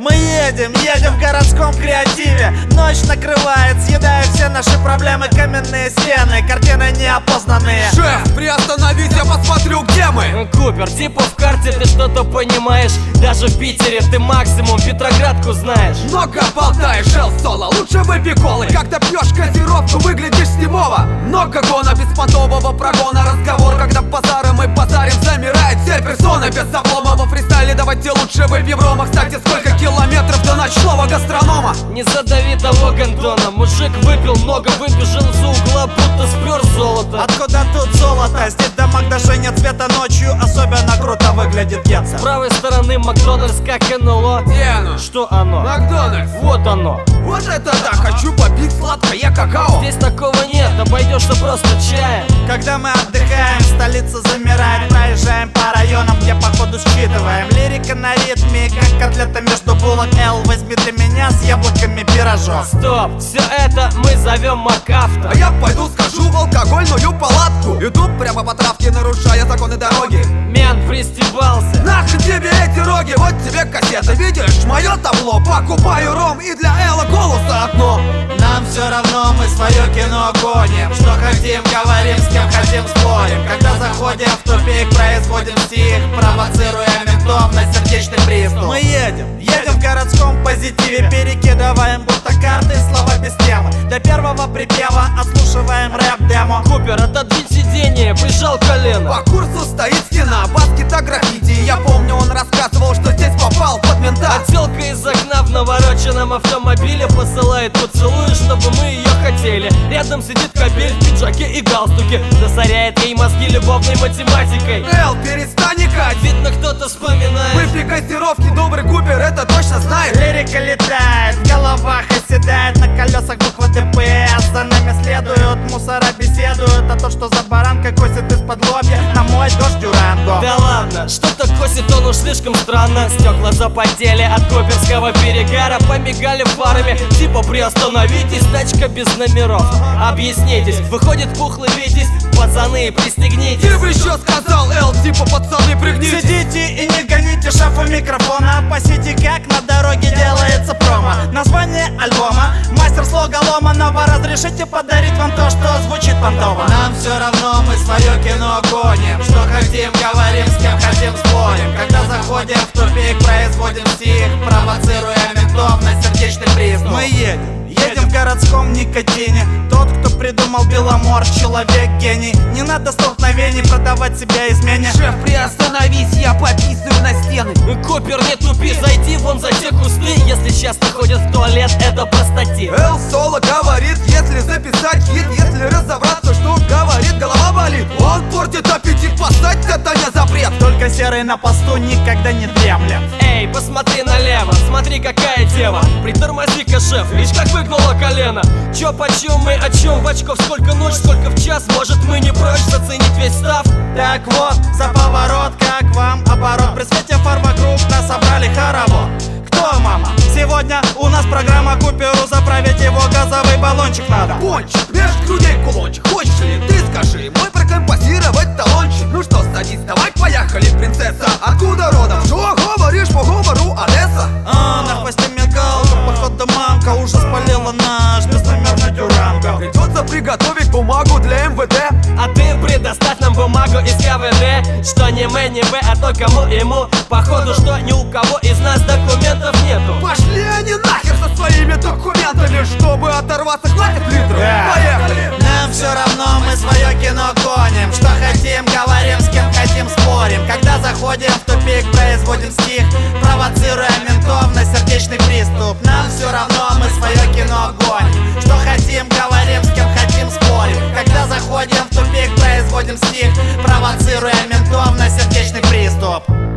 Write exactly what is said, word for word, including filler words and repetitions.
Мы едем, едем в городском креативе. Ночь накрывает, съедая все наши проблемы. Каменные стены, картины неопознанные. Шеф, приостановись, я посмотрю, где мы. Купер, типа в карте ты что-то понимаешь. Даже в Питере ты максимум Петроградку знаешь. Много болтаешь, Эл Соло, лучше выпей колы. Когда пьешь газировку, выглядишь стимово. Много гона, беспонтового прогона. Разговор, когда базары мы базарим, замирает вся персона. Без обломов фристайле, давайте лучше выпьем рома. Кстати, сколько километров до ночного гастронома? Не задави того гондона. Мужик выпил много, выбежал из угла, будто спер золото. Откуда тут золото? Здесь в домах даже нет света ночью. Особенно круто выглядит Гетца. С правой стороны Макдональдс, как НЛО. Где оно? Что оно? Макдональдс. Вот оно. Вот это да, хочу попить сладкое какао. Здесь такого нет, обойдешься просто чаем. Когда мы отдыхаем, столица замирает. Проезжаем по районам, где походу считываем. Лирика на ритме, как котлета между булок. Эл, возьми для меня с яблоками пирожок. Стоп, все это мы зовем МакАвто. А я пойду скажу в алкогольную палатку. Иду прямо по травке, нарушая законы дороги. Мен пристебался. Нахрен тебе эти роги, вот тебе кассета. Видишь, мое табло, покупаю ром. И для Элла голоса одно. Нам все равно, мы свое кино гоним. Что хотим, говорим, с кем хотим, спорим. Когда заходим в тупик, производим стих, провоцируя ментов на сердечный приступ. Мы едем, едем в городском позитиве. Перекидываем будто карты, слова без темы. До первого припева отслушиваем рэп-демо. Купер, отодвинь сиденье, прижал колено. По курсу стоит стена, баскета граффити. Я помню, он рассказывал, что здесь попал под мента. А тёлка из окна в навороченном автомобиле посылает поцелуй, чтобы мы ее хотели. Рядом сидит кобель в пиджаке и галстуке, засоряет ей мозги любовной математикой. Эл, перестань икать. Видно, кто-то вспоминает. Выпей газировки, добрый Купер, это точно знает. Лирика летает, в головах оседает. На колесах буква ДПС. За нами следуют, мусора беседуют. А то, что за баранкой косит из-под лобья, на мой дождь Дюранго. Да ладно, что-то косит он уж слишком странно. Стекла запотели от куперского перегара. Помигали фарами, типа приостановитесь, тачка без номеров. Объяснитесь, выходит пухлый Витязь. Пацаны, пристегнитесь. Ты бы еще сказал, Эл, типа пацаны, пригнитесь. Сидите и не гоните шефа микрофона. Посите, как на дороге делается промо. Название альбома, мастер слога ломаного. Разрешите подарить вам то, что звучит понтово. Нам все равно, мы свое кино гоним. Что хотим, говорим, с кем хотим, спорим. Когда заходим в тупик, производим стих, провоцируя ментов на сердечный приступ. Мы едем, едем в городском никотине. Тот, кто придумал Беломор, человек гений. Не надо столкновений, продавать себя измене. Шеф, приостановись, я пописываю на стены. Купер, не тупи, зайди вон за те кусты. Если часто ходят в туалет, это простатит. Эл Соло говорит, если записать хит, если разобраться, что говорит, голова болит. Он портит аппетит, поставь, это не запрет. Только серый на посту никогда не дремлет. Эй, посмотри налево, смотри какая дева. Притормози-ка, шеф, видишь как выгнуло колено. Чё почем мы, о чем, в очков сколько ночь, сколько в час. Может мы не прочь заценить весь став. Так вот, за поворот, как вам оборот. При свете фар вокруг нас собрали хоровод. Кто, мама? Сегодня у нас программа Куперу. Заправить его газовый баллончик надо. Пончик, меж грудей кулончик. Хочешь ли ты, скажи, мой прокомпозировать талончик. Ну что, садись, давай поехали, принцесса. Откуда родом? Что говоришь по говору, Одесса? А, на хвосте мигалка, походу мамка уже спалила наш безномерный Дюранго. Придется приготовить бумагу для эм вэ дэ. А ты предоставь нам бумагу из ка вэ дэ. Что не мы, не вы, а то кому ему. Походу, что ни у кого из нас документов нету. Пошли они нахер со своими документами. Чтобы оторваться, хватит литров. Да. Поехали. Нам все равно, мы свое кино гоним. Что хотим, говорим, с кем хотим, спорим. Когда заходим в тупик, производим стих, провоцируя ментов на сердечный приступ. Нам все равно, мы свое кино гоним. Что хотим, говорим, с кем хотим, спорим. Когда заходим в тупик, производим стих, провоцируя ментов на сердечный приступ.